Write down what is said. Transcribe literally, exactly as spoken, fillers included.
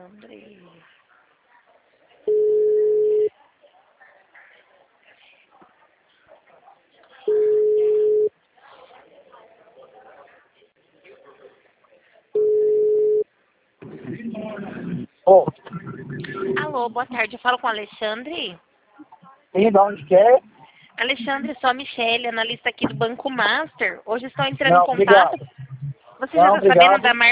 Alexandre. Oh. Alô, boa tarde. Eu falo com o Alexandre. Sim, de onde que é? Alexandre, sou a Michele, analista aqui do Banco Master. Hoje estou entrando Não, em contato. obrigado. Você já Não, está sabendo obrigado. da marca